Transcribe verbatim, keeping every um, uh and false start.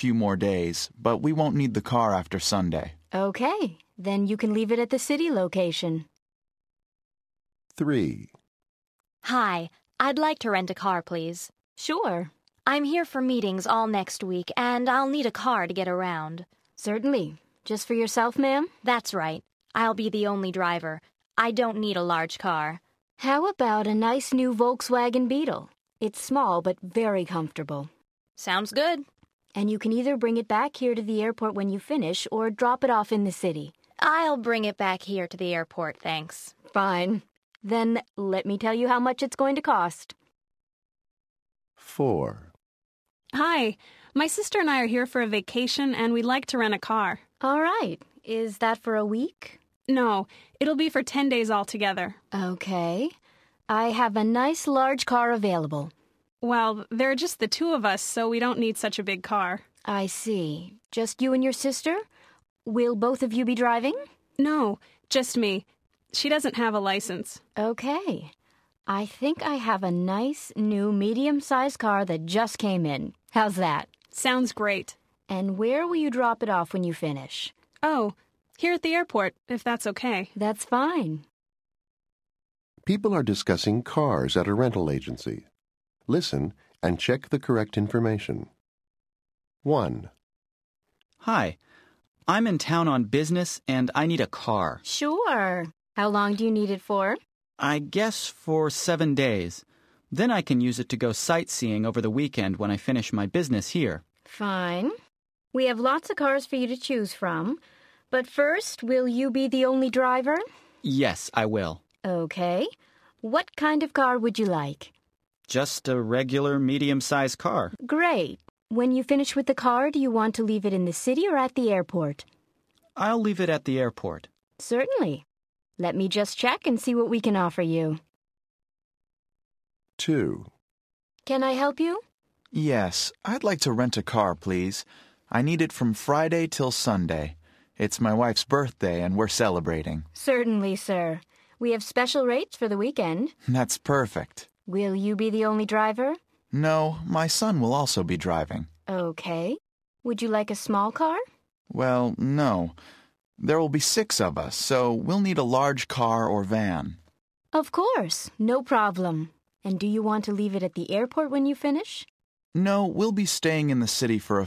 few more days, but we won't need the car after Sunday. Okay, then you can leave it at the city location. three. Hi, I'd like to rent a car, please. Sure. I'm here for meetings all next week, and I'll need a car to get around. Certainly. Just for yourself, ma'am? That's right. I'll be the only driver. I don't need a large car. How about a nice new Volkswagen Beetle? It's small but very comfortable. Sounds good. And you can either bring it back here to the airport when you finish or drop it off in the city. I'll bring it back here to the airport, thanks. Fine. Then let me tell you how much it's going to cost. four. Hi, my sister and I are here for a vacation and we'd like to rent a car. All right. Is that for a week? No, it'll be for ten days altogether. Okay. I have a nice large car available. Well, there are just the two of us, so we don't need such a big car. I see. Just you and your sister? Will both of you be driving? No, just me. She doesn't have a license. Okay. I think I have a nice new medium-sized car that just came in. How's that? Sounds great. And where will you drop it off when you finish? Oh, here at the airport, if that's okay. That's fine. People are discussing cars at a rental agency. Listen and check the correct information. one. Hi, I'm in town on business and I need a car. Sure. How long do you need it for? I guess for seven days. Then I can use it to go sightseeing over the weekend when I finish my business here. Fine. We have lots of cars for you to choose from. But first, will you be the only driver? Yes, I will. Okay. What kind of car would you like? Just a regular medium-sized car. Great. When you finish with the car, do you want to leave it in the city or at the airport? I'll leave it at the airport. Certainly. Let me just check and see what we can offer you. two. Can I help you? Yes, I'd like to rent a car, please. I need it from Friday till Sunday. It's my wife's birthday and we're celebrating. Certainly, sir. We have special rates for the weekend. That's perfect. Will you be the only driver? No, my son will also be driving. Okay. Would you like a small car? Well, no. There will be six of us, so we'll need a large car or van. Of course. No problem. And do you want to leave it at the airport when you finish? No, we'll be staying in the city for a